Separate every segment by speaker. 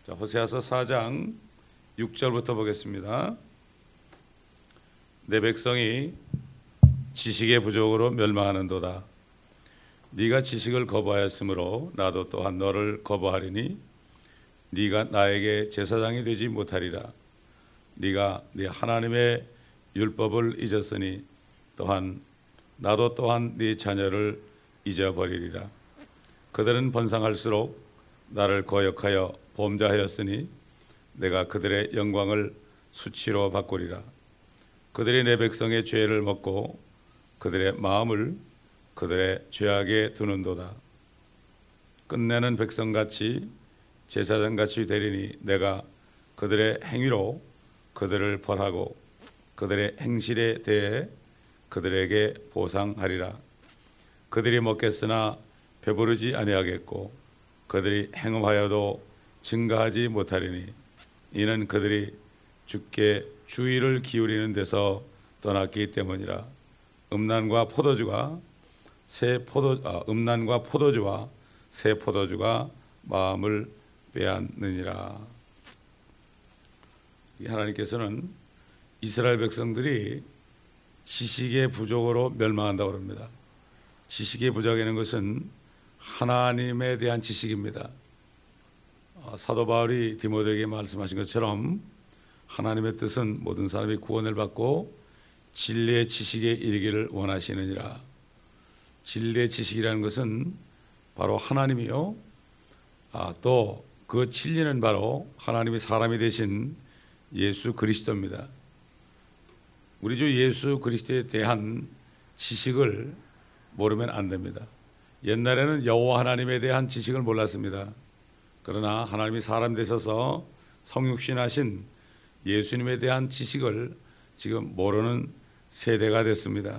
Speaker 1: 자, 호세아서 4장 6절부터 보겠습니다. 내 백성이 지식의 부족으로 멸망하는도다. 네가 지식을 거부하였으므로 나도 또한 너를 거부하리니 네가 나에게 제사장이 되지 못하리라. 네가 네 하나님의 율법을 잊었으니 또한 나도 또한 네 자녀를 잊어버리리라. 그들은 번성할수록 나를 거역하여 범죄하였으니 내가 그들의 영광을 수치로 바꾸리라. 그들이 내 백성의 죄를 먹고 그들의 마음을 그들의 죄악에 두는도다. 끝내는 백성같이 제사장같이 되리니 내가 그들의 행위로 그들을 벌하고 그들의 행실에 대해 그들에게 보상하리라. 그들이 먹겠으나 배부르지 아니하겠고 그들이 행음하여도 증가하지 못하리니 이는 그들이 주께 주의를 기울이는 데서 떠났기 때문이라. 음란과 포도주와 새 포도주가 마음을 빼앗느니라. 하나님께서는 이스라엘 백성들이 지식의 부족으로 멸망한다고 합니다. 지식의 부족이라는 것은 하나님에 대한 지식입니다. 사도 바울이 디모데에게 말씀하신 것처럼 하나님의 뜻은 모든 사람이 구원을 받고 진리의 지식에 이르기를 원하시느니라. 진리의 지식이라는 것은 바로 하나님이요. 또 그 진리는 바로 하나님이 사람이 되신 예수 그리스도입니다. 우리 주 예수 그리스도에 대한 지식을 모르면 안 됩니다. 옛날에는 여호와 하나님에 대한 지식을 몰랐습니다. 그러나 하나님이 사람 되셔서 성육신하신 예수님에 대한 지식을 지금 모르는 세대가 됐습니다.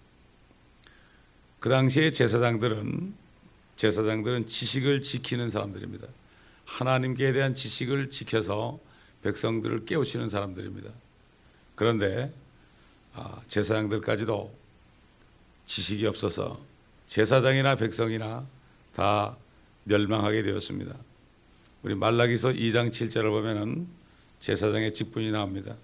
Speaker 1: 그 당시에 제사장들은 지식을 지키는 사람들입니다. 하나님께 대한 지식을 지켜서 백성들을 깨우치는 사람들입니다. 그런데 제사장들까지도 지식이 없어서 제사장이나 백성이나 다 멸망하게 되었습니다. 우리 말라기서 2장 7절을 보면은 제사장의 직분이 나옵니다.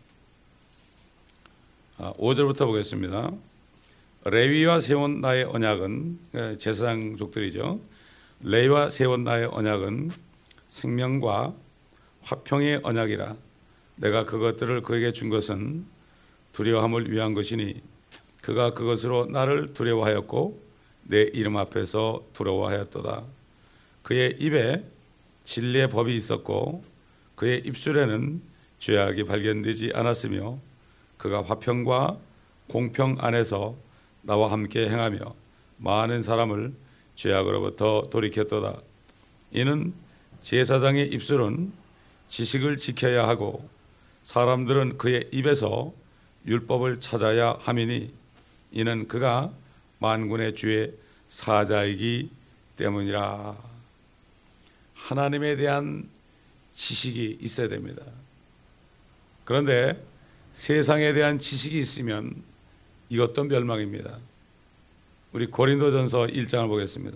Speaker 1: 5절부터 보겠습니다. 레위와 세운 나의 언약은 제사장족들이죠. 레위와 세운 나의 언약은 생명과 화평의 언약이라. 내가 그것들을 그에게 준 것은 두려워함을 위한 것이니 그가 그것으로 나를 두려워하였고 내 이름 앞에서 두려워하였도다. 그의 입에 진리의 법이 있었고 그의 입술에는 죄악이 발견되지 않았으며 그가 화평과 공평 안에서 나와 함께 행하며 많은 사람을 죄악으로부터 돌이켰도다. 이는 제사장의 입술은 지식을 지켜야 하고 사람들은 그의 입에서 율법을 찾아야 함이니 이는 그가 만군의 주의 사자이기 때문이라. 하나님에 대한 지식이 있어야 됩니다. 그런데 세상에 대한 지식이 있으면 이것도 멸망입니다. 우리 고린도전서 1장을 보겠습니다.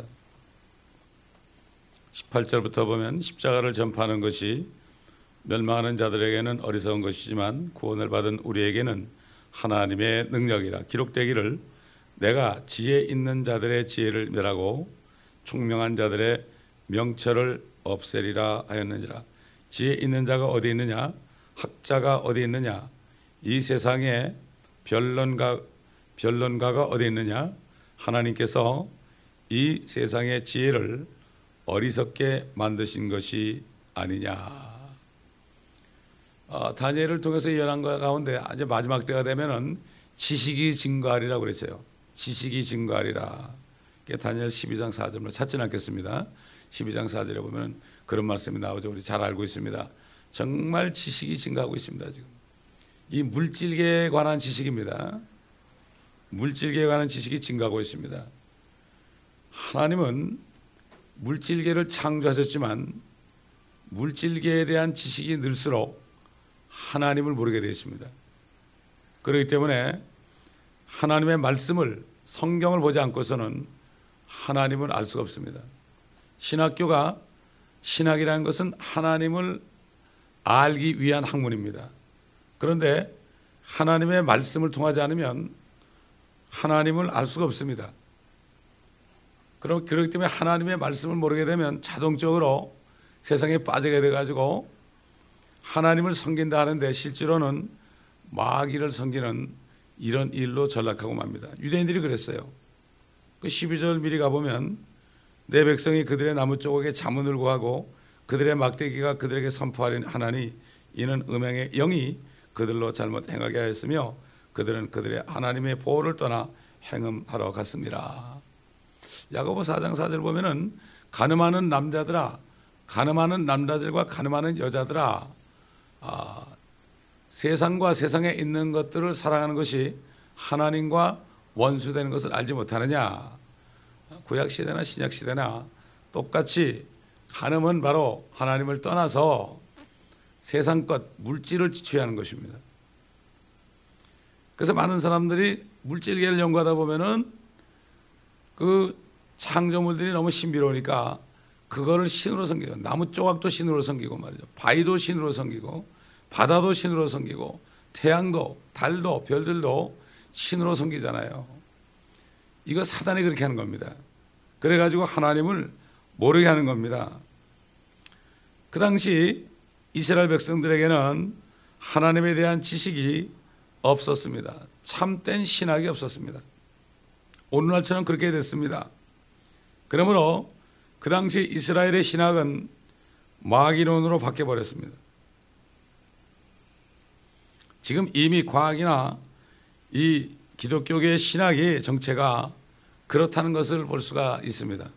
Speaker 1: 18절부터 보면 십자가를 전파하는 것이 멸망하는 자들에게는 어리석은 것이지만 구원을 받은 우리에게는 하나님의 능력이라. 기록되기를 내가 지혜 있는 자들의 지혜를 멸하고 총명한 자들의 명철을 없애리라 하였느니라. 지혜 있는 자가 어디 있느냐? 학자가 어디 있느냐? 이 세상에 변론가가 어디 있느냐? 하나님께서 이 세상의 지혜를 어리석게 만드신 것이 아니냐. 다니엘을 통해서 예언한 것 가운데 이제 마지막 때가 되면은 지식이 증거하리라고 그랬어요. 지식이 증거하리라. 다니엘 12장 4절을 찾지는 않겠습니다. 12장 4절에 보면 그런 말씀이 나오죠. 우리 잘 알고 있습니다. 정말 지식이 증가하고 있습니다. 지금 이 물질계에 관한 지식입니다. 물질계에 관한 지식이 증가하고 있습니다. 하나님은 물질계를 창조하셨지만 물질계에 대한 지식이 늘수록 하나님을 모르게 되어 있습니다. 그렇기 때문에 하나님의 말씀을, 성경을 보지 않고서는 하나님을 알 수가 없습니다. 신학교가, 신학이라는 것은 하나님을 알기 위한 학문입니다. 그런데 하나님의 말씀을 통하지 않으면 하나님을 알 수가 없습니다. 그렇기 때문에 하나님의 말씀을 모르게 되면 자동적으로 세상에 빠지게 돼가지고 하나님을 섬긴다 하는데 실제로는 마귀를 섬기는 이런 일로 전락하고 맙니다. 유대인들이 그랬어요. 그 12절 미리 가보면 내 백성이 그들의 나무 조각에 자문을 구하고 그들의 막대기가 그들에게 선포하니 이는 음행의 영이 그들로 잘못 행하게 하였으며 그들은 그들의 하나님의 보호를 떠나 행음하러 갔습니다. 야고보 4장 4절 보면은 가늠하는 남자들과 가늠하는 여자들아, 세상과 세상에 있는 것들을 사랑하는 것이 하나님과 원수되는 것을 알지 못하느냐. 구약 시대나 신약 시대나 똑같이 간음은 바로 하나님을 떠나서 세상 것, 물질을 취하는 것입니다. 그래서 많은 사람들이 물질계를 연구하다 보면은 그 창조물들이 너무 신비로우니까 그거를 신으로 섬기고, 나무 조각도 신으로 섬기고 말이죠. 바위도 신으로 섬기고, 바다도 신으로 섬기고, 태양도, 달도, 별들도 신으로 섬기잖아요. 이거 사단이 그렇게 하는 겁니다. 그래가지고 하나님을 모르게 하는 겁니다. 그 당시 이스라엘 백성들에게는 하나님에 대한 지식이 없었습니다. 참된 신학이 없었습니다. 오늘날처럼 그렇게 됐습니다. 그러므로 그 당시 이스라엘의 신학은 마귀론으로 바뀌어버렸습니다. 지금 이미 과학이나 이 기독교계의 신학의 정체가 그렇다는 것을 볼 수가 있습니다.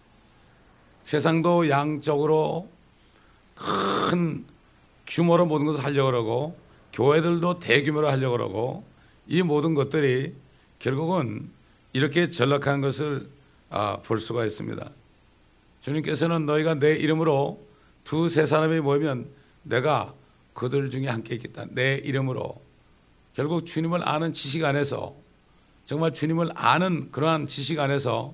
Speaker 1: 세상도 양적으로 큰 규모로 모든 것을 하려고 그러고 교회들도 대규모로 하려고 그러고 이 모든 것들이 결국은 이렇게 전락하는 것을 볼 수가 있습니다. 주님께서는 너희가 내 이름으로 두세 사람이 모이면 내가 그들 중에 함께 있겠다. 내 이름으로. 결국 주님을 아는 지식 안에서, 정말 주님을 아는 그러한 지식 안에서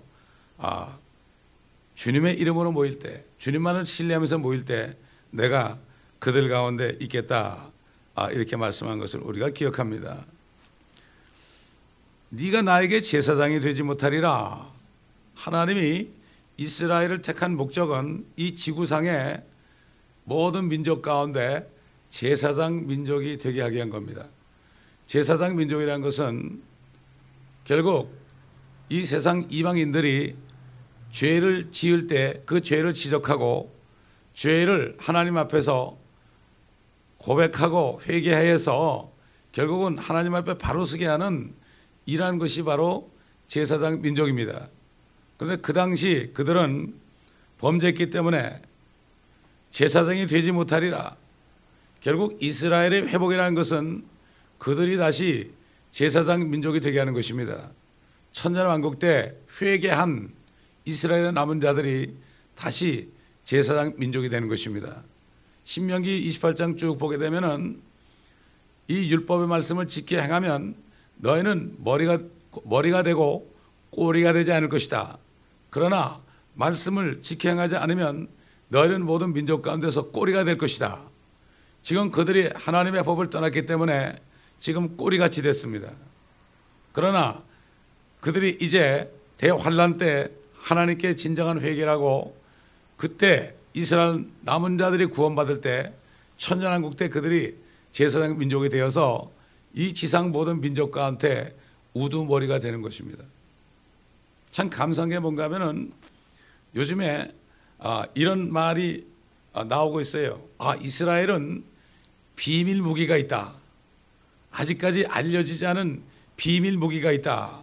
Speaker 1: 주님의 이름으로 모일 때, 주님만을 신뢰하면서 모일 때 내가 그들 가운데 있겠다. 이렇게 말씀한 것을 우리가 기억합니다. 네가 나에게 제사장이 되지 못하리라. 하나님이 이스라엘을 택한 목적은 이 지구상의 모든 민족 가운데 제사장 민족이 되게 하게 한 겁니다. 제사장 민족이라는 것은 결국 이 세상 이방인들이 죄를 지을 때 그 죄를 지적하고 죄를 하나님 앞에서 고백하고 회개해서 결국은 하나님 앞에 바로 서게 하는 이러한 것이 바로 제사장 민족입니다. 그런데 그 당시 그들은 범죄했기 때문에 제사장이 되지 못하리라. 결국 이스라엘의 회복이라는 것은 그들이 다시 제사장 민족이 되게 하는 것입니다. 천년왕국 때 회개한 이스라엘의 남은 자들이 다시 제사장 민족이 되는 것입니다. 신명기 28장 쭉 보게 되면은 이 율법의 말씀을 지켜 행하면 너희는 머리가 되고 꼬리가 되지 않을 것이다. 그러나 말씀을 지켜 행하지 않으면 너희는 모든 민족 가운데서 꼬리가 될 것이다. 지금 그들이 하나님의 법을 떠났기 때문에 지금 꼬리같이 됐습니다. 그러나 그들이 이제 대환란 때 하나님께 진정한 회개라고 그때 이스라엘 남은 자들이 구원받을 때 천년왕국 때 그들이 제사장 민족이 되어서 이 지상 모든 민족 가운데 우두머리가 되는 것입니다. 참 감사한 게 뭔가 하면은 요즘에 이런 말이 나오고 있어요. 이스라엘은 비밀 무기가 있다. 아직까지 알려지지 않은 비밀 무기가 있다.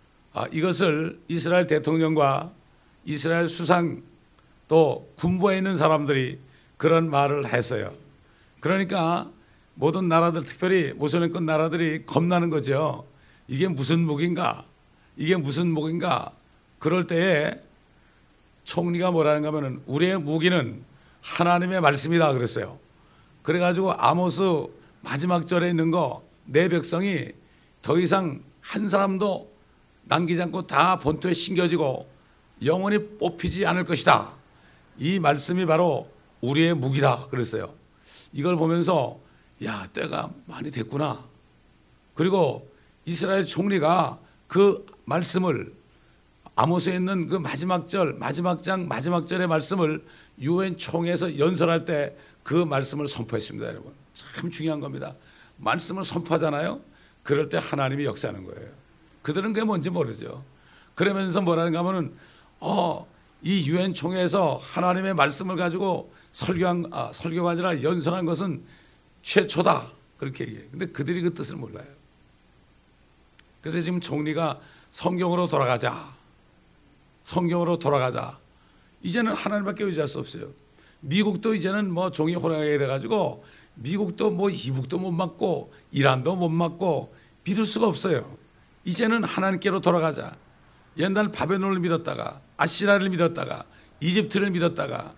Speaker 1: 이것을 이스라엘 대통령과 이스라엘 수상 또 군부에 있는 사람들이 그런 말을 했어요. 그러니까 모든 나라들, 특별히 모슬림권 나라들이 겁나는 거죠. 이게 무슨 무기인가? 이게 무슨 무기인가? 그럴 때에 총리가 뭐라는가 하면 우리의 무기는 하나님의 말씀이다 그랬어요. 그래가지고 아모스 마지막 절에 있는 거 내 백성이 더 이상 한 사람도 남기지 않고 다 본토에 심겨지고 영원히 뽑히지 않을 것이다. 이 말씀이 바로 우리의 무기다 그랬어요. 이걸 보면서 야, 때가 많이 됐구나. 그리고 이스라엘 총리가 그 말씀을 아모스에 있는 그 마지막 절, 마지막 장, 마지막 절의 말씀을 유엔 총회에서 연설할 때 그 말씀을 선포했습니다, 여러분. 참 중요한 겁니다. 말씀을 선포하잖아요. 그럴 때 하나님이 역사하는 거예요. 그들은 그게 뭔지 모르죠. 그러면서 뭐라는가 하면은 이 유엔 총회에서 하나님의 말씀을 가지고 설교가 아니라 연설한 것은 최초다. 그렇게 얘기해요. 근데 그들이 그 뜻을 몰라요. 그래서 지금 총리가 성경으로 돌아가자. 성경으로 돌아가자. 이제는 하나님밖에 의지할 수 없어요. 미국도 이제는 뭐 종이 호랑이가 돼가지고 미국도 뭐 이북도 못 맞고 이란도 못 맞고 믿을 수가 없어요. 이제는 하나님께로 돌아가자. 옛날 바벨론을 믿었다가 아시라를 믿었다가 이집트를 믿었다가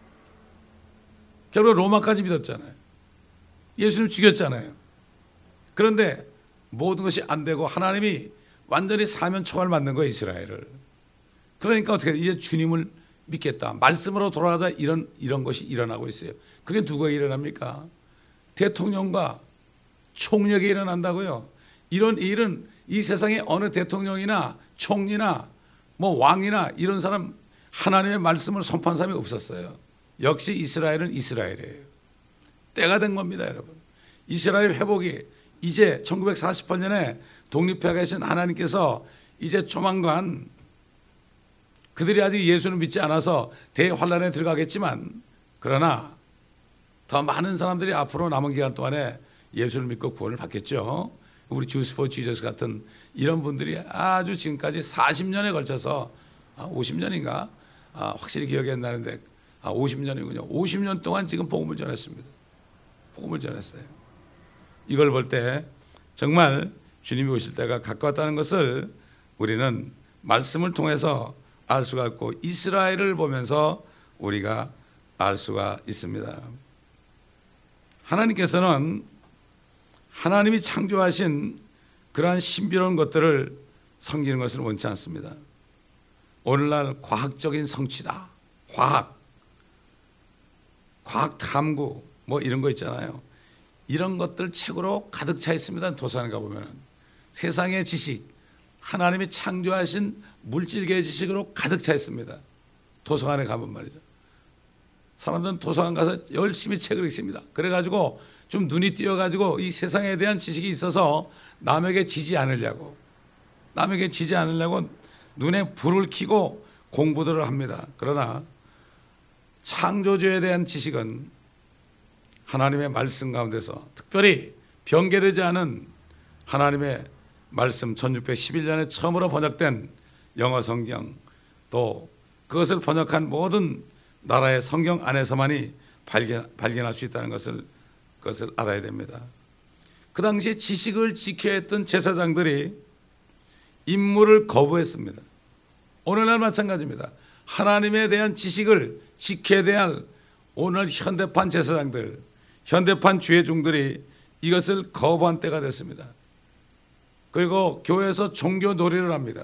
Speaker 1: 결국 로마까지 믿었잖아요. 예수님 죽였잖아요. 그런데 모든 것이 안 되고 하나님이 완전히 사면 초갈 맞는 거예요, 이스라엘을. 그러니까 어떻게 이제 주님을 믿겠다. 말씀으로 돌아가자. 이런 것이 일어나고 있어요. 그게 누구에게 일어납니까? 대통령과 총리에게 일어난다고요. 이런 일은 이 세상에 어느 대통령이나 총리나 뭐 왕이나 이런 사람 하나님의 말씀을 선포한 사람이 없었어요. 역시 이스라엘은 이스라엘이에요. 때가 된 겁니다, 여러분. 이스라엘 회복이 이제 1948년에 독립해 계신 하나님께서 이제 조만간 그들이 아직 예수를 믿지 않아서 대환란에 들어가겠지만 그러나 더 많은 사람들이 앞으로 남은 기간 동안에 예수를 믿고 구원을 받겠죠. 우리 주스 포 지저스 같은 이런 분들이 아주 지금까지 40년에 걸쳐서 50년인가 확실히 기억이 안 나는데 50년이군요. 50년 동안 지금 복음을 전했습니다. 복음을 전했어요. 이걸 볼 때 정말 주님이 오실 때가 가까웠다는 것을 우리는 말씀을 통해서 알 수가 있고 이스라엘을 보면서 우리가 알 수가 있습니다. 하나님께서는 하나님이 창조하신 그러한 신비로운 것들을 섬기는 것을 원치 않습니다. 오늘날 과학적인 성취다. 과학 탐구 뭐 이런 거 있잖아요. 이런 것들 책으로 가득 차 있습니다. 도서관에 가보면 세상의 지식 하나님이 창조하신 물질계의 지식으로 가득 차 있습니다. 도서관에 가면 말이죠. 사람들은 도서관 가서 열심히 책을 읽습니다. 그래가지고 좀 눈이 띄어가지고 이 세상에 대한 지식이 있어서 남에게 지지 않으려고 눈에 불을 켜고 공부들을 합니다. 그러나 창조주에 대한 지식은 하나님의 말씀 가운데서 특별히 변개되지 않은 하나님의 말씀 1611년에 처음으로 번역된 영어 성경 또 그것을 번역한 모든 나라의 성경 안에서만이 발견할 수 있다는 그것을 알아야 됩니다. 그 당시에 지식을 지켜야 했던 제사장들이 임무를 거부했습니다. 오늘날 마찬가지입니다. 하나님에 대한 지식을 지켜야 될 오늘 현대판 제사장들, 현대판 주의종들이 이것을 거부한 때가 됐습니다. 그리고 교회에서 종교 놀이를 합니다.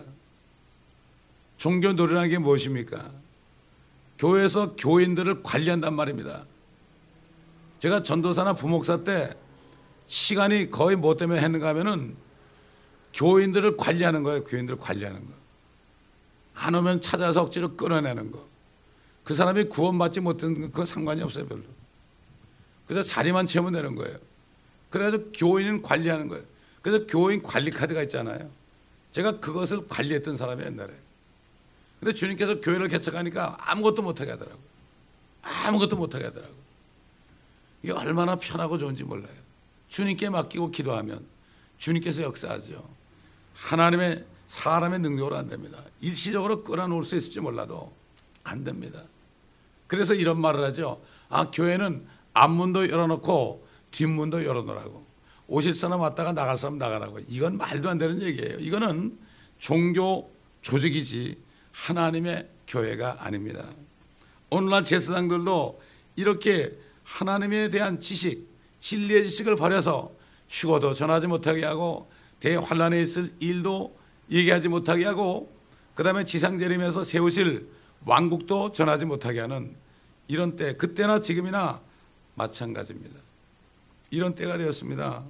Speaker 1: 종교 놀이라는 게 무엇입니까? 교회에서 교인들을 관리한단 말입니다. 제가 전도사나 부목사 때 시간이 거의 뭐 때문에 했는가 하면은 교인들을 관리하는 거예요. 교인들을 관리하는 거. 안 오면 찾아서 억지로 끌어내는 거. 그 사람이 구원받지 못한 그 상관이 없어요, 별로. 그래서 자리만 채우면 되는 거예요. 그래서 교인은 관리하는 거예요. 그래서 교인 관리 카드가 있잖아요. 제가 그것을 관리했던 사람이 옛날에. 근데 주님께서 교회를 개척하니까 아무것도 못하게 하더라고요. 아무것도 못하게 하더라고요. 이게 얼마나 편하고 좋은지 몰라요. 주님께 맡기고 기도하면 주님께서 역사하죠. 하나님의 사람의 능력으로 안 됩니다. 일시적으로 끌어놓을 수 있을지 몰라도 안 됩니다. 그래서 이런 말을 하죠. 교회는 앞문도 열어놓고 뒷문도 열어놓으라고. 오실 사람 왔다가 나갈 사람 나가라고. 이건 말도 안 되는 얘기예요. 이거는 종교 조직이지 하나님의 교회가 아닙니다. 오늘날 제사장들도 이렇게 하나님에 대한 지식, 진리의 지식을 버려서 휴거도 전하지 못하게 하고 대환란에 있을 일도 얘기하지 못하게 하고 그 다음에 지상재림에서 세우실 왕국도 전하지 못하게 하는 이런 때, 그때나 지금이나 마찬가지입니다. 이런 때가 되었습니다.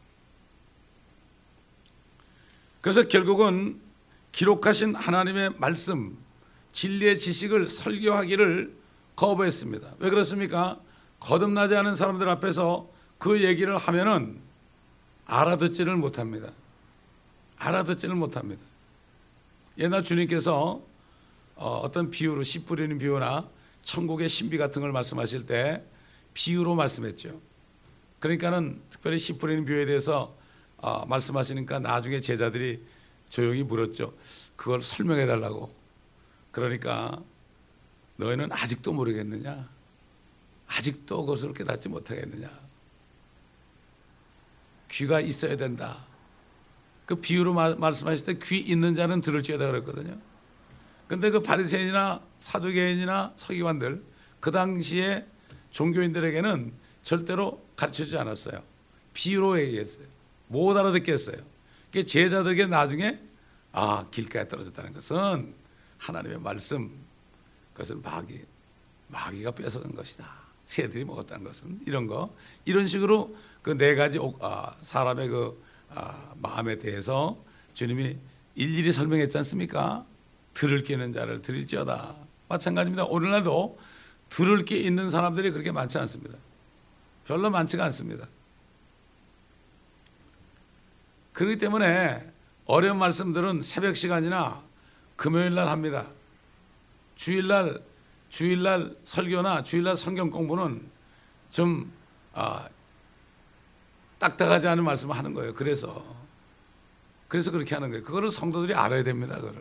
Speaker 1: 그래서 결국은 기록하신 하나님의 말씀, 진리의 지식을 설교하기를 거부했습니다. 왜 그렇습니까? 거듭나지 않은 사람들 앞에서 그 얘기를 하면은 알아듣지를 못합니다. 알아듣지를 못합니다. 옛날 주님께서 어떤 비유로 씨 뿌리는 비유나 천국의 신비 같은 걸 말씀하실 때 비유로 말씀했죠. 그러니까는 특별히 씨 뿌리는 비유에 대해서 말씀하시니까 나중에 제자들이 조용히 물었죠. 그걸 설명해 달라고. 그러니까 너희는 아직도 모르겠느냐? 아직도 그것을 깨닫지 못하겠느냐? 귀가 있어야 된다. 그 비유로 말씀하실 때 귀 있는 자는 들을지어다 그랬거든요. 근데 그 바리새인이나 사두개인이나 서기관들 그 당시에 종교인들에게는 절대로 가르쳐주지 않았어요. 비유로 얘기했어요. 못 알아듣게 했어요. 제자들에게 나중에 길가에 떨어졌다는 것은 하나님의 말씀, 그것을 마귀가 뺏어간 것이다. 새들이 먹었다는 것은 이런 식으로 그 네 가지 사람의 마음에 대해서 주님이 일일이 설명했지 않습니까? 들을 게 있는 자를 들을지어다. 마찬가지입니다. 오늘날도 들을 게 있는 사람들이 그렇게 많지 않습니다. 별로 많지가 않습니다. 그렇기 때문에 어려운 말씀들은 새벽 시간이나 금요일 날 합니다. 주일날 설교나 주일날 성경 공부는 좀 딱딱하지 않은 말씀을 하는 거예요. 그래서 그렇게 하는 거예요. 그거를 성도들이 알아야 됩니다. 그거를.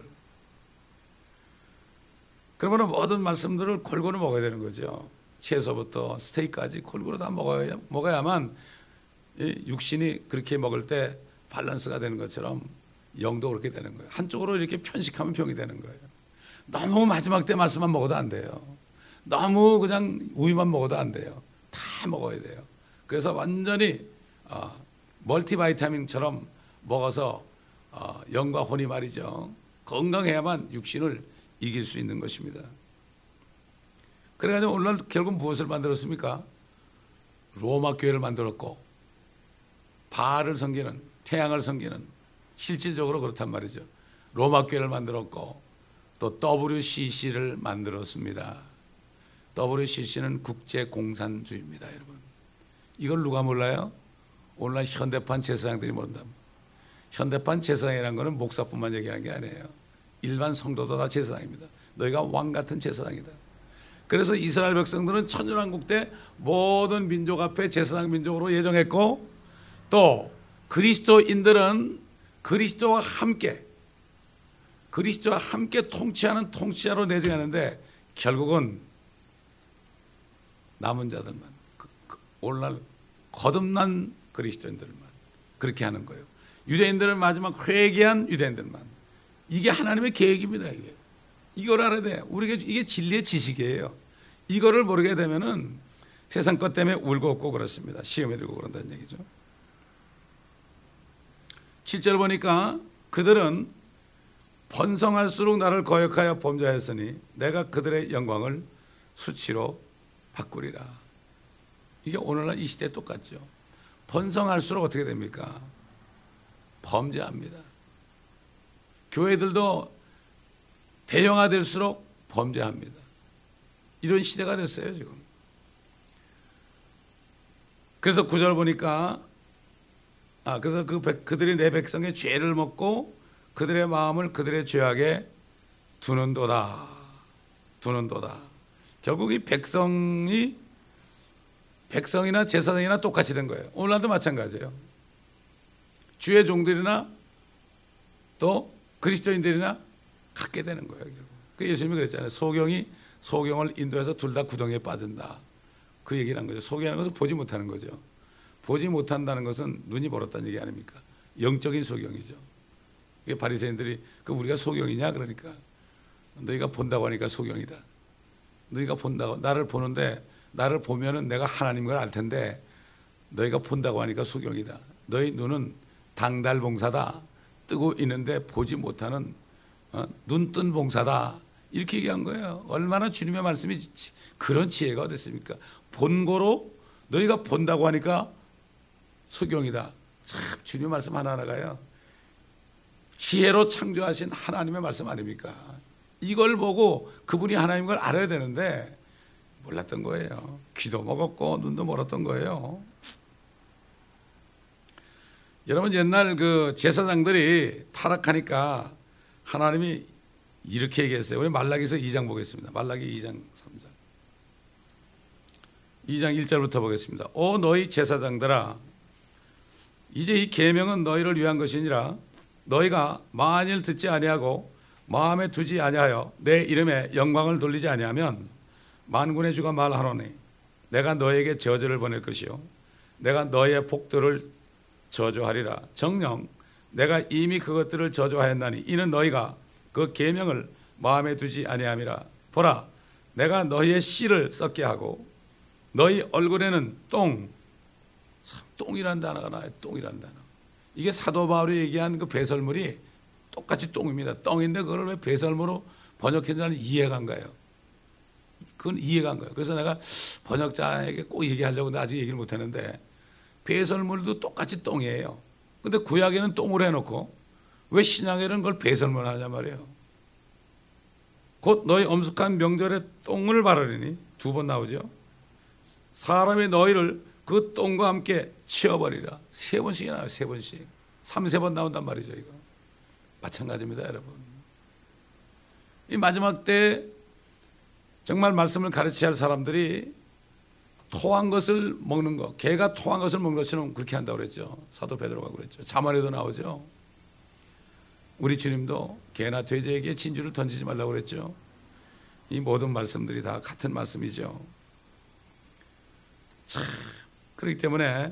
Speaker 1: 그러면 모든 말씀들을 골고루 먹어야 되는 거죠. 채소부터 스테이크까지 골고루 다 먹어야만 육신이 그렇게 먹을 때 밸런스가 되는 것처럼 영도 그렇게 되는 거예요. 한쪽으로 이렇게 편식하면 병이 되는 거예요. 너무 마지막 때 말씀만 먹어도 안 돼요. 너무 그냥 우유만 먹어도 안 돼요. 다 먹어야 돼요. 그래서 완전히 멀티바이타민처럼 먹어서 영과 혼이 말이죠. 건강해야만 육신을 이길 수 있는 것입니다. 그래가지고 오늘날 결국 무엇을 만들었습니까? 로마 교회를 만들었고 바알을 섬기는, 태양을 섬기는, 실질적으로 그렇단 말이죠. 로마 교회를 만들었고 또 WCC를 만들었습니다. WCC는 국제공산주의입니다, 여러분. 이걸 누가 몰라요? 오늘날 현대판 제사장들이 모른다. 현대판 제사장이라는 것은 목사뿐만 얘기하는 게 아니에요. 일반 성도도 다 제사장입니다. 너희가 왕 같은 제사장이다. 그래서 이스라엘 백성들은 천년왕국 때 모든 민족 앞에 제사장 민족으로 예정했고 또 그리스도인들은 그리스도와 함께 통치하는 통치자로 내정하는데 결국은 남은 자들만 오늘날 거듭난 그리스도인들만 그렇게 하는 거예요. 유대인들은 마지막 회개한 유대인들만. 이게 하나님의 계획입니다. 이걸 알아야 돼요. 우리가 이게 진리의 지식이에요. 이거를 모르게 되면은 세상 것 때문에 울고 웃고 그렇습니다. 시험에 들고 그런다는 얘기죠. 7절 보니까 그들은 번성할수록 나를 거역하여 범죄하였으니 내가 그들의 영광을 수치로 바꾸리라. 이게 오늘날 이 시대에 똑같죠. 번성할수록 어떻게 됩니까? 범죄합니다. 교회들도 대형화될수록 범죄합니다. 이런 시대가 됐어요, 지금. 그래서 9절 보니까 그래서 그들이 내 백성의 죄를 먹고 그들의 마음을 그들의 죄악에 두는도다. 결국 이 백성이나 제사장이나 똑같이 된 거예요. 오늘날도 마찬가지예요. 주의 종들이나 또 그리스도인들이나 갖게 되는 거예요. 그 예수님이 그랬잖아요. 소경을 인도해서 둘 다 구덩이에 빠진다. 그 얘기를 한 거죠. 소경이라는 것은 보지 못하는 거죠. 보지 못한다는 것은 눈이 멀었다는 얘기 아닙니까? 영적인 소경이죠. 바리새인들이 우리가 소경이냐 그러니까 너희가 본다고 하니까 소경이다. 너희가 본다고 나를 보는데 나를 보면은 내가 하나님인 걸 알 텐데 너희가 본다고 하니까 소경이다. 너희 눈은 당달봉사다. 뜨고 있는데 보지 못하는 눈뜬 봉사다. 이렇게 얘기한 거예요. 얼마나 주님의 말씀이 그런 지혜가 어딨습니까? 본고로 너희가 본다고 하니까 수경이다. 참 주님 말씀 하나하나가요. 지혜로 창조하신 하나님의 말씀 아닙니까? 이걸 보고 그분이 하나님인 걸 알아야 되는데 몰랐던 거예요. 귀도 먹었고 눈도 멀었던 거예요. 여러분 옛날 그 제사장들이 타락하니까 하나님이 이렇게 얘기했어요. 우리 말라기서 2장 보겠습니다. 말라기 2장 3절. 2장 1절부터 보겠습니다. 오 너희 제사장들아 이제 이 계명은 너희를 위한 것이니라. 너희가 만일 듣지 아니하고 마음에 두지 아니하여 내 이름에 영광을 돌리지 아니하면 만군의 주가 말하노니 내가 너에게 저주를 보낼 것이요 내가 너의 복들을 저주하리라. 정녕 내가 이미 그것들을 저주하였나니 이는 너희가 그 계명을 마음에 두지 아니함이라. 보라 내가 너희의 씨를 썩게 하고 너희 얼굴에는 똥이란 단어가 나와요. 똥이란 단어. 이게 사도 바울이 얘기한 그 배설물이 똑같이 똥입니다. 똥인데 그걸 왜 배설물로 번역했는지 이해가 안 가요. 그건 이해가 안 가요. 그래서 내가 번역자에게 꼭 얘기하려고 근데 아직 얘기를 못 했는데 배설물도 똑같이 똥이에요. 근데 구약에는 똥으로 해놓고 왜 신약에는 그걸 배설물 하냐 말이에요. 곧 너희 엄숙한 명절에 똥을 바르리니 두 번 나오죠. 사람이 너희를 그 똥과 함께 치워버리라. 3번씩이 나와요. 3번씩. 3번 나온단 말이죠. 이거 마찬가지입니다. 여러분. 이 마지막 때 정말 말씀을 가르쳐야 할 사람들이 토한 것을 먹는 것, 개가 토한 것을 먹는 것처럼 그렇게 한다고 그랬죠. 사도 베드로가 그랬죠. 잠언에도 나오죠. 우리 주님도 개나 돼지에게 진주를 던지지 말라고 그랬죠. 이 모든 말씀들이 다 같은 말씀이죠. 참 그렇기 때문에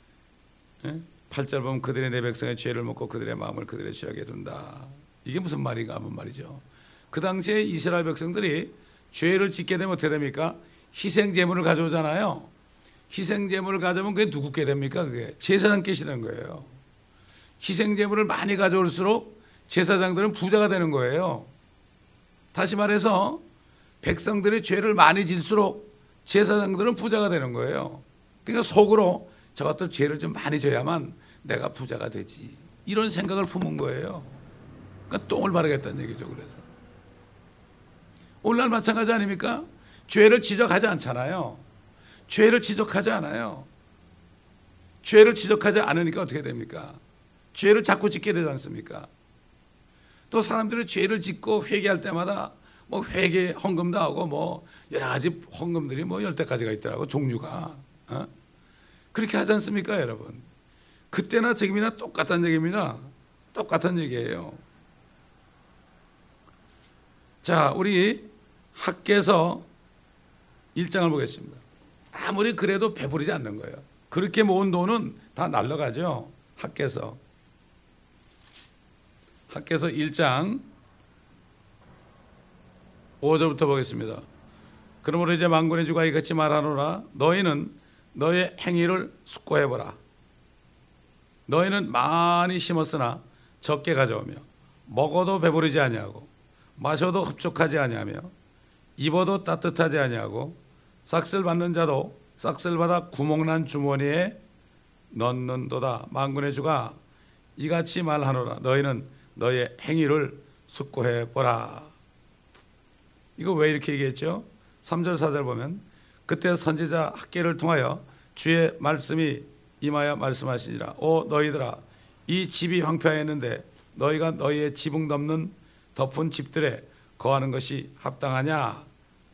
Speaker 1: 8절 보면 그들의 내 백성의 죄를 먹고 그들의 마음을 그들의 죄악에 둔다. 이게 무슨 말인가 하면 말이죠. 그 당시에 이스라엘 백성들이 죄를 짓게 되면 어떻게 됩니까? 희생제물을 가져오잖아요. 희생제물을 가져오면 그게 누구께 됩니까? 그게 제사장께 되는 거예요. 희생제물을 많이 가져올수록 제사장들은 부자가 되는 거예요. 다시 말해서 백성들이 죄를 많이 질수록 제사장들은 부자가 되는 거예요. 그러니까 속으로 저것들 죄를 좀 많이 져야만 내가 부자가 되지. 이런 생각을 품은 거예요. 그러니까 똥을 바르겠다는 얘기죠. 그래서 오늘날 마찬가지 아닙니까? 죄를 지적하지 않잖아요. 죄를 지적하지 않아요. 죄를 지적하지 않으니까 어떻게 됩니까? 죄를 자꾸 짓게 되지 않습니까? 또 사람들이 죄를 짓고 회개할 때마다 뭐 회개 헌금도 하고 뭐 여러 가지 헌금들이 뭐 10대까지가 있더라고 종류가. 그렇게 하지 않습니까 여러분? 그때나 지금이나 똑같은 얘기입니다. 똑같은 얘기예요. 자 우리 학개서 1장을 보겠습니다. 아무리 그래도 배부르지 않는 거예요. 그렇게 모은 돈은 다 날라가죠. 학개서 1장 5절부터 보겠습니다. 그러므로 이제 만군의 주가 이같이 말하노라. 너희는 너의 행위를 숙고해보라. 너희는 많이 심었으나 적게 가져오며 먹어도 배부르지 아니하고 마셔도 흡족하지 아니하며 입어도 따뜻하지 아니하고 싹쓸 받는 자도 싹쓸 받아 구멍난 주머니에 넣는도다. 만군의 주가 이같이 말하노라. 너희는 너의 행위를 숙고해보라. 이거 왜 이렇게 얘기했죠? 3절 4절 보면 그때 선지자 학개를 통하여 주의 말씀이 임하여 말씀하시니라. 오 너희들아 이 집이 황폐하였는데 너희가 너희의 지붕 덮는 덮은 집들에 거하는 것이 합당하냐?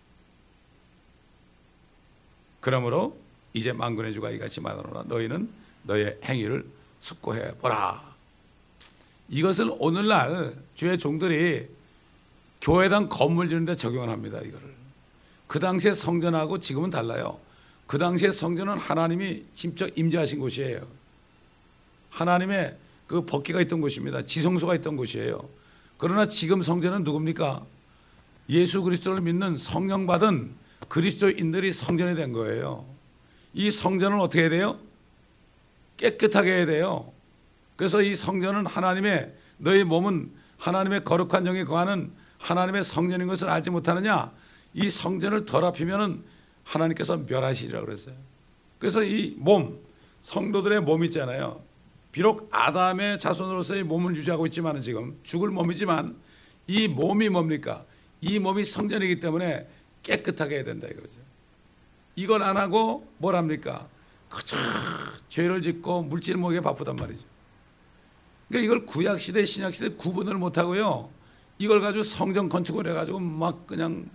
Speaker 1: 그러므로 이제 만군의 주가 이같이 말하노라. 너희는 너의 행위를 숙고해보라. 이것을 오늘날 주의 종들이 교회당 건물 지는데 적용을 합니다. 이거를. 그 당시에 성전하고 지금은 달라요. 그 당시에 성전은 하나님이 직접 임재하신 곳이에요. 하나님의 그 법궤가 있던 곳입니다. 지성소가 있던 곳이에요. 그러나 지금 성전은 누굽니까? 예수 그리스도를 믿는 성령 받은 그리스도인들이 성전이 된 거예요. 이 성전을 어떻게 해야 돼요? 깨끗하게 해야 돼요. 그래서 이 성전은 하나님의 너희 몸은 하나님의 거룩한 영이 거하는 하나님의 성전인 것을 알지 못하느냐? 이 성전을 더럽히면은 하나님께서 멸하시리라고 그랬어요. 그래서 이 몸, 성도들의 몸 있잖아요. 비록 아담의 자손으로서의 몸을 유지하고 있지만 지금 죽을 몸이지만 이 몸이 뭡니까? 이 몸이 성전이기 때문에 깨끗하게 해야 된다 이거죠. 이걸 안 하고 뭘 합니까? 그저 죄를 짓고 물질 먹이에 바쁘단 말이죠. 그러니까 이걸 구약시대 신약시대 구분을 못하고요. 이걸 가지고 성전 건축을 해가지고 막 그냥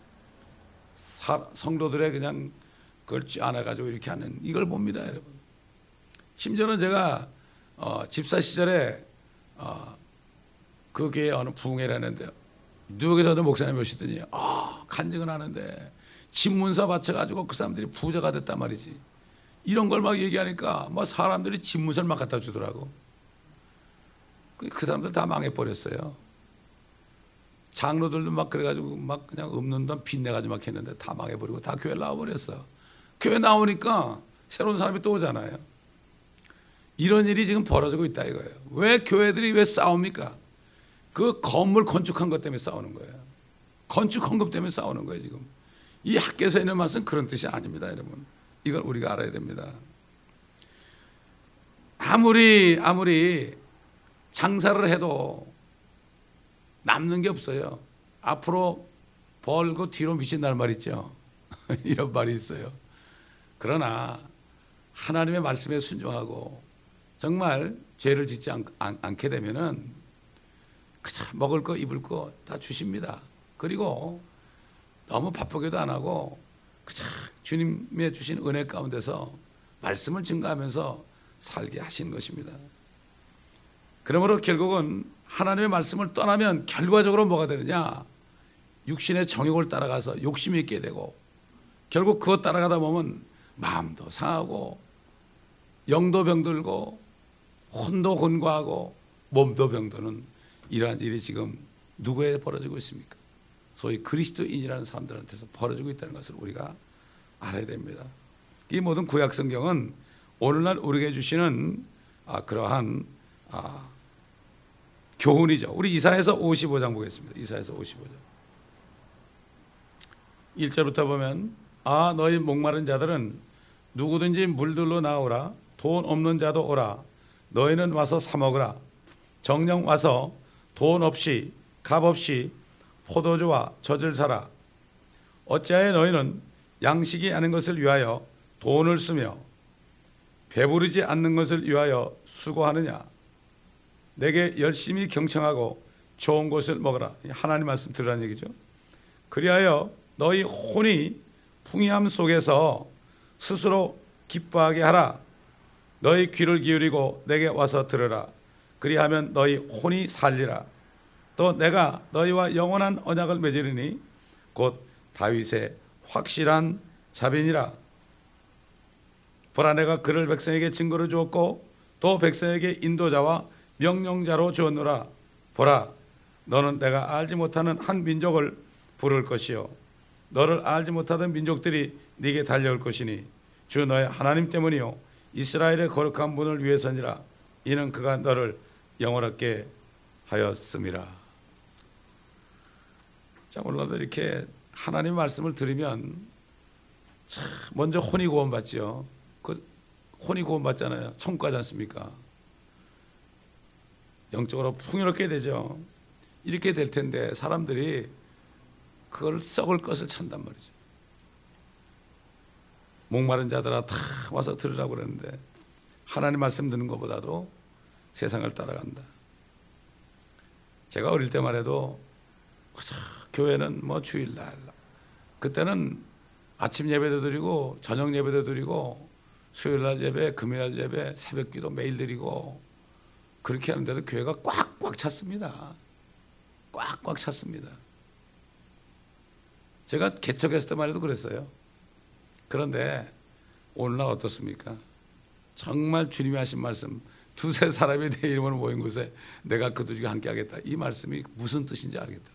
Speaker 1: 성도들의 그냥 그걸 안아가지고 이렇게 하는 이걸 봅니다 여러분. 심지어는 제가 집사 시절에 그 교회 어느 부흥회라는데 뉴욕에서도 목사님 오시더니 간증을 하는데 집문서 바쳐가지고 그 사람들이 부자가 됐단 말이지. 이런 걸 막 얘기하니까 뭐 사람들이 집문서를 막 갖다 주더라고. 그 사람들 다 망해버렸어요. 장로들도 막 그래가지고 막 그냥 없는 돈 빚내가지고 막 했는데 다 망해버리고 다 교회 나와버렸어. 교회 나오니까 새로운 사람이 또 오잖아요. 이런 일이 지금 벌어지고 있다 이거예요. 왜 교회들이 왜 싸웁니까? 그 건물 건축한 것 때문에 싸우는 거예요. 건축 헌금 때문에 싸우는 거예요 지금. 이 학교에서 있는 말씀은 그런 뜻이 아닙니다 여러분. 이걸 우리가 알아야 됩니다. 아무리 장사를 해도 남는 게 없어요. 앞으로 벌고 뒤로 미친다는 말 있죠. 이런 말이 있어요. 그러나 하나님의 말씀에 순종하고 정말 죄를 짓지 않게 되면은 그저 먹을 거 입을 거 다 주십니다. 그리고 너무 바쁘게도 안 하고 그저 주님의 주신 은혜 가운데서 말씀을 증거하면서 살게 하신 것입니다. 그러므로 결국은 하나님의 말씀을 떠나면 결과적으로 뭐가 되느냐? 육신의 정욕을 따라가서 욕심이 있게 되고 결국 그것 따라가다 보면 마음도 상하고 영도 병들고 혼도 혼과하고 몸도 병드는 이러한 일이 지금 누구에 벌어지고 있습니까? 소위 그리스도인이라는 사람들한테서 벌어지고 있다는 것을 우리가 알아야 됩니다. 이 모든 구약 성경은 오늘날 우리에게 주시는 그러한 교훈이죠. 우리 이사야서 55장 보겠습니다. 이사야서 55장 1절부터 보면 너희 목마른 자들은 누구든지 물들러 나오라. 돈 없는 자도 오라. 너희는 와서 사 먹으라. 정령 와서 돈 없이 값 없이 포도주와 젖을 사라. 어찌하여 너희는 양식이 아닌 것을 위하여 돈을 쓰며 배부르지 않는 것을 위하여 수고하느냐. 내게 열심히 경청하고 좋은 것을 먹어라. 하나님 말씀 들으라는 얘기죠. 그리하여 너희 혼이 풍요함 속에서 스스로 기뻐하게 하라. 너희 귀를 기울이고 내게 와서 들으라. 그리하면 너희 혼이 살리라. 또 내가 너희와 영원한 언약을 맺으리니 곧 다윗의 확실한 자빈이라. 보라, 내가 그를 백성에게 증거로 주었고 또 백성에게 인도자와 명령자로 주었노라. 보라, 너는 내가 알지 못하는 한 민족을 부를 것이요 너를 알지 못하던 민족들이 네게 달려올 것이니 주 너의 하나님 때문이요 이스라엘의 거룩한 분을 위해서니라. 이는 그가 너를 영원하게 하였음이라. 자, 오늘도 이렇게 하나님 말씀을 들으면 참 먼저 혼이 구원받죠. 그 혼이 구원받잖아요. 천국 가지 않습니까? 영적으로 풍요롭게 되죠. 이렇게 될 텐데 사람들이 그걸 썩을 것을 찾단 말이죠. 목마른 자들아 다 와서 들으라고 그러는데 하나님 말씀 듣는 것보다도 세상을 따라간다. 제가 어릴 때만 해도 교회는 뭐 주일날 그때는 아침 예배도 드리고 저녁 예배도 드리고 수요일날 예배, 금요일 예배, 새벽기도 매일 드리고 그렇게 하는데도 교회가 꽉꽉 찼습니다. 꽉꽉 찼습니다. 제가 개척했을 때만 해도 그랬어요. 그런데 오늘날 어떻습니까? 정말 주님이 하신 말씀, 두세 사람이 내 이름으로 모인 곳에 내가 그들과 함께 하겠다. 이 말씀이 무슨 뜻인지 알겠다.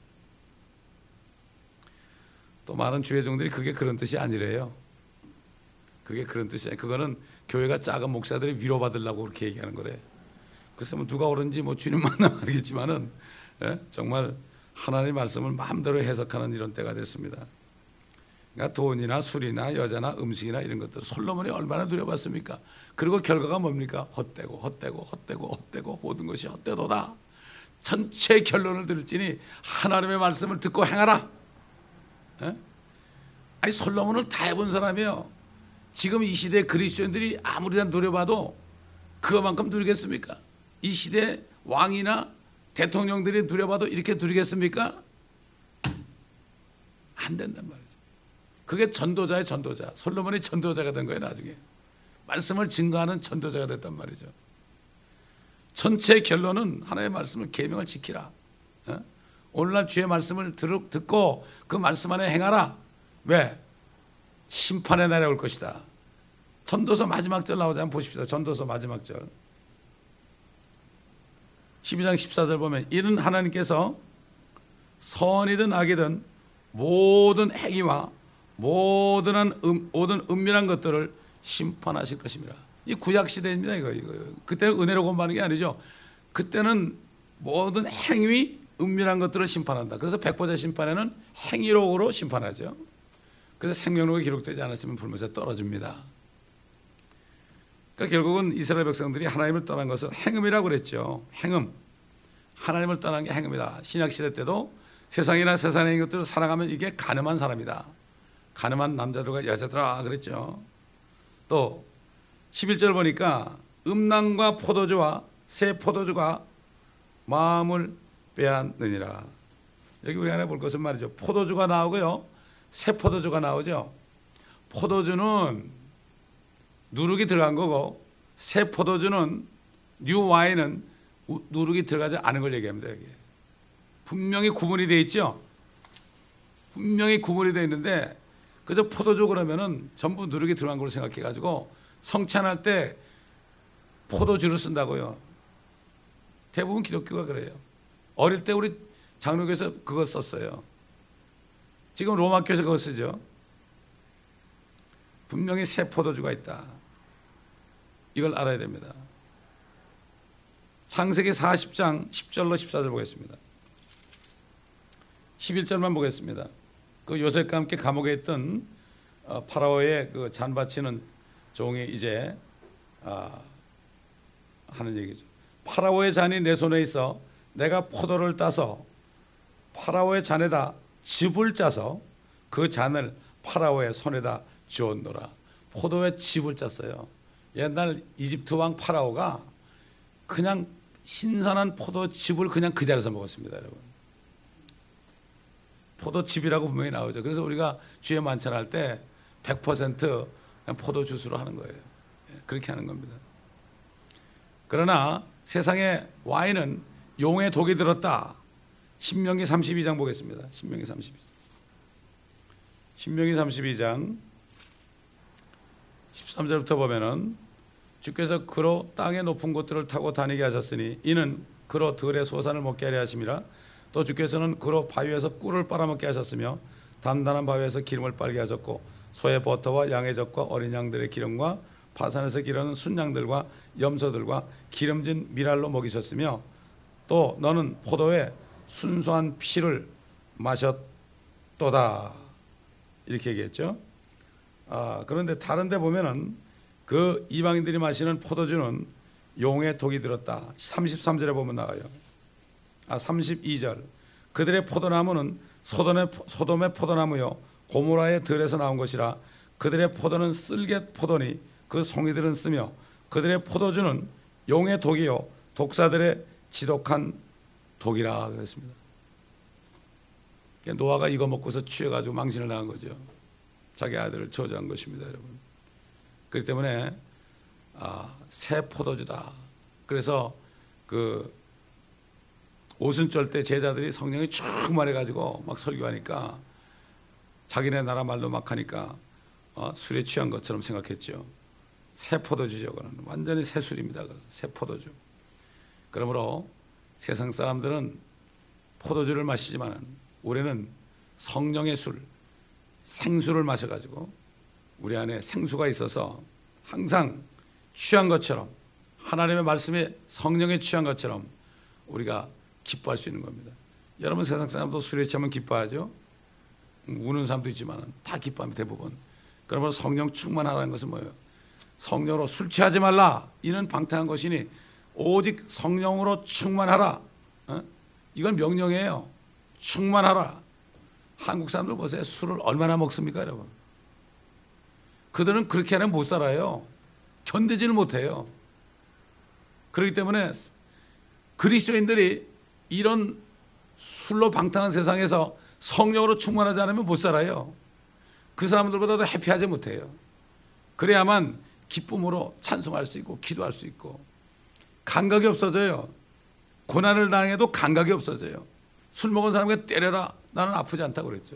Speaker 1: 또 많은 주회종들이 그게 그런 뜻이 아니래요. 그게 그런 뜻이 아니에요. 그거는 교회가 작은 목사들이 위로받으려고 그렇게 얘기하는 거래. 글쎄 뭐 누가 옳은지 뭐 주님 만나면 알겠지만은 정말 하나님의 말씀을 마음대로 해석하는 이런 때가 됐습니다. 그러니까 돈이나 술이나 여자나 음식이나 이런 것들 솔로몬이 얼마나 누려봤습니까? 그리고 결과가 뭡니까? 헛되고 모든 것이 헛되도다. 전체 결론을 들을지니 하나님의 말씀을 듣고 행하라. 에? 아니 솔로몬을 다 해본 사람이에요. 지금 이 시대 그리스도인들이 아무리나 누려봐도 그것만큼 누리겠습니까? 이 시대 왕이나 대통령들이 누려봐도 이렇게 누리겠습니까? 안 된단 말이죠. 그게 전도자의 전도자. 솔로몬이 전도자가 된 거예요. 나중에 말씀을 증거하는 전도자가 됐단 말이죠. 전체 결론은 하나님의 말씀을 계명을 지키라. 오늘날 주의 말씀을 듣고 그 말씀 안에 행하라. 왜? 심판의 날이 올 것이다. 전도서 마지막 절 나오지 않으면 보십시오. 전도서 마지막 절 12장 14절 보면 이는 하나님께서 선이든 악이든 모든 행위와 모든 은밀한 것들을 심판하실 것입니다. 이 구약 시대입니다. 이거. 그때는 은혜로 공부하는 게 아니죠. 그때는 모든 행위, 은밀한 것들을 심판한다. 그래서 백보자 심판에는 행위록으로 심판하죠. 그래서 생명록에 기록되지 않았으면 불못에 떨어집니다. 그러니까 결국은 이스라엘 백성들이 하나님을 떠난 것을 행음이라고 그랬죠. 행음. 하나님을 떠난 게 행음이다. 신약 시대 때도 세상이나 세상의 것들을 살아가면 이게 가늠한 사람이다. 가늠한 남자들과 여자들아 그랬죠. 또 11절 보니까 음란과 포도주와 새 포도주가 마음을 빼앗느니라. 여기 우리 안에 볼 것은 말이죠. 포도주가 나오고요. 새 포도주가 나오죠. 포도주는 누룩이 들어간 거고 새 포도주는 뉴 와인은 누룩이 들어가지 않은 걸 얘기합니다. 여기. 분명히 구분이 되어 있죠. 분명히 구분이 되어 있는데 그저 포도주 그러면은 전부 누룩이 들어간 걸로 생각해가지고 성찬할 때 포도주를 쓴다고요. 대부분 기독교가 그래요. 어릴 때 우리 장로교에서 그거 썼어요. 지금 로마교에서 그거 쓰죠. 분명히 새 포도주가 있다. 이걸 알아야 됩니다. 창세기 40장 10절로 14절 보겠습니다. 11절만 보겠습니다. 그 요셉과 함께 감옥에 있던 파라오의 그 잔바치는 종이 이제 하는 얘기죠. 파라오의 잔이 내 손에 있어 내가 포도를 따서 파라오의 잔에다 즙을 짜서 그 잔을 파라오의 손에다 주었노라. 포도에 즙을 짰어요. 옛날 이집트 왕 파라오가 그냥 신선한 포도즙을 그냥 그 자리에서 먹었습니다, 여러분. 포도즙이라고 분명히 나오죠. 그래서 우리가 주에 만찬할 때 100% 그냥 포도 주스로 하는 거예요. 그렇게 하는 겁니다. 그러나 세상에 와인은 용의 독이 들었다. 신명기 32장 보겠습니다. 신명기 32장 13절부터 보면은 주께서 그로 땅의 높은 곳들을 타고 다니게 하셨으니 이는 그로 들의 소산을 먹게 하려 하심이라. 또 주께서는 그로 바위에서 꿀을 빨아먹게 하셨으며 단단한 바위에서 기름을 빨게 하셨고 소의 버터와 양의 젖과 어린 양들의 기름과 파산에서 기르는 순양들과 염소들과 기름진 미랄로 먹이셨으며 또 너는 포도의 순수한 피를 마셨도다. 이렇게 얘기했죠. 그런데 다른 데 보면은 그 이방인들이 마시는 포도주는 용의 독이 들었다. 33절에 보면 나와요. 32절. 그들의 포도나무는 소돔의 포도나무요 고모라의 들에서 나온 것이라. 그들의 포도는 쓸개 포도니 그 송이들은 쓰며 그들의 포도주는 용의 독이요 독사들의 지독한 독이라 그랬습니다. 노아가 이거 먹고서 취해가지고 망신을 당한 거죠. 자기 아들을 저주한 것입니다, 여러분. 그렇기 때문에 새 포도주다. 그래서 그 오순절 때 제자들이 성령이 충만해가지고 막 설교하니까 자기네 나라 말로 막 하니까 술에 취한 것처럼 생각했죠. 새 포도주죠. 그는 완전히 새 술입니다. 새 포도주. 그러므로 세상 사람들은 포도주를 마시지만 우리는 성령의 술, 생수를 마셔가지고 우리 안에 생수가 있어서 항상 취한 것처럼 하나님의 말씀에 성령에 취한 것처럼 우리가 기뻐할 수 있는 겁니다. 여러분 세상 사람도 술에 취하면 기뻐하죠? 우는 사람도 있지만 다 기뻐합니다. 대부분. 그러면 성령 충만하라는 것은 뭐예요? 성령으로 술 취하지 말라. 이는 방탕한 것이니 오직 성령으로 충만하라. 이건 명령이에요. 충만하라. 한국 사람들 보세요. 술을 얼마나 먹습니까, 여러분? 그들은 그렇게 하면 못 살아요. 견디지를 못해요. 그렇기 때문에 그리스도인들이 이런 술로 방탕한 세상에서 성령으로 충만하지 않으면 못 살아요. 그 사람들보다도 해피하지 못해요. 그래야만 기쁨으로 찬송할 수 있고 기도할 수 있고 감각이 없어져요. 고난을 당해도 감각이 없어져요. 술 먹은 사람에게 때려라. 나는 아프지 않다고 그랬죠.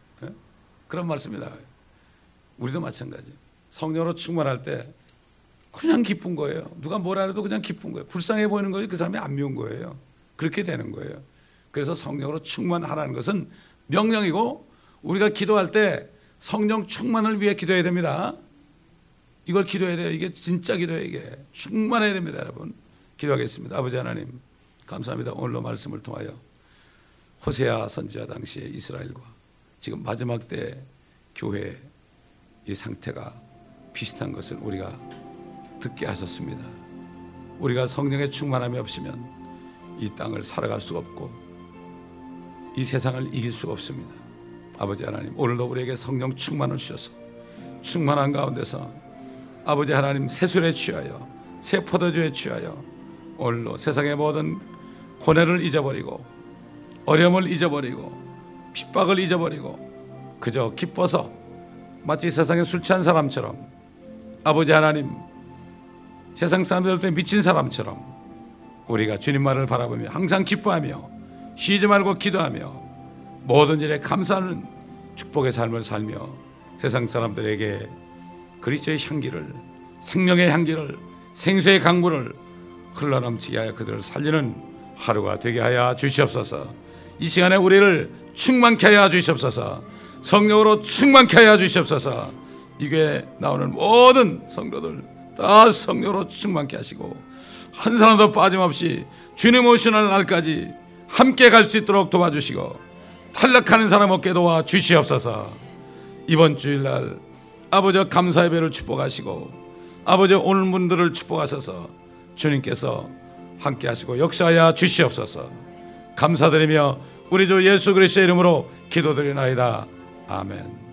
Speaker 1: 그런 말씀이다. 우리도 마찬가지. 성령으로 충만할 때 그냥 기쁜 거예요. 누가 뭐라 해도 그냥 기쁜 거예요. 불쌍해 보이는 거지 그 사람이 안 미운 거예요. 그렇게 되는 거예요. 그래서 성령으로 충만하라는 것은 명령이고 우리가 기도할 때 성령 충만을 위해 기도해야 됩니다. 이걸 기도해야 돼요. 이게 진짜 기도예요. 이게 충만해야 됩니다. 여러분. 기도하겠습니다. 아버지 하나님 감사합니다. 오늘도 말씀을 통하여 호세아 선지자 당시에 이스라엘과 지금 마지막 때 교회의 이 상태가 비슷한 것을 우리가 듣게 하셨습니다. 우리가 성령의 충만함이 없으면 이 땅을 살아갈 수가 없고 이 세상을 이길 수가 없습니다. 아버지 하나님 오늘도 우리에게 성령 충만을 주셔서 충만한 가운데서 아버지 하나님 새술에 취하여 새 포도주에 취하여 오늘도 세상의 모든 고뇌를 잊어버리고 어려움을 잊어버리고 핍박을 잊어버리고 그저 기뻐서 마치 세상에 술 취한 사람처럼 아버지 하나님 세상 사람들 때문에 미친 사람처럼 우리가 주님 말을 바라보며 항상 기뻐하며 쉬지 말고 기도하며 모든 일에 감사하는 축복의 삶을 살며 세상 사람들에게 그리스도의 향기를 생명의 향기를 생수의 강물을 흘러넘치게 하여 그들을 살리는 하루가 되게 하여 주시옵소서. 이 시간에 우리를 충만케 하여 주시옵소서. 성령으로 충만케 하여 주시옵소서. 이 교회에 나오는 모든 성도들 다 성령으로 충만케 하시고 한 사람도 빠짐없이 주님 오시는 날까지 함께 갈 수 있도록 도와주시고 탈락하는 사람 없게 도와 주시옵소서. 이번 주일날 아버지 감사 예배를 축복하시고 아버지 오늘 분들을 축복하셔서 주님께서 함께 하시고 역사하여 주시옵소서. 감사드리며 우리 주 예수 그리스도의 이름으로 기도드리나이다. 아멘.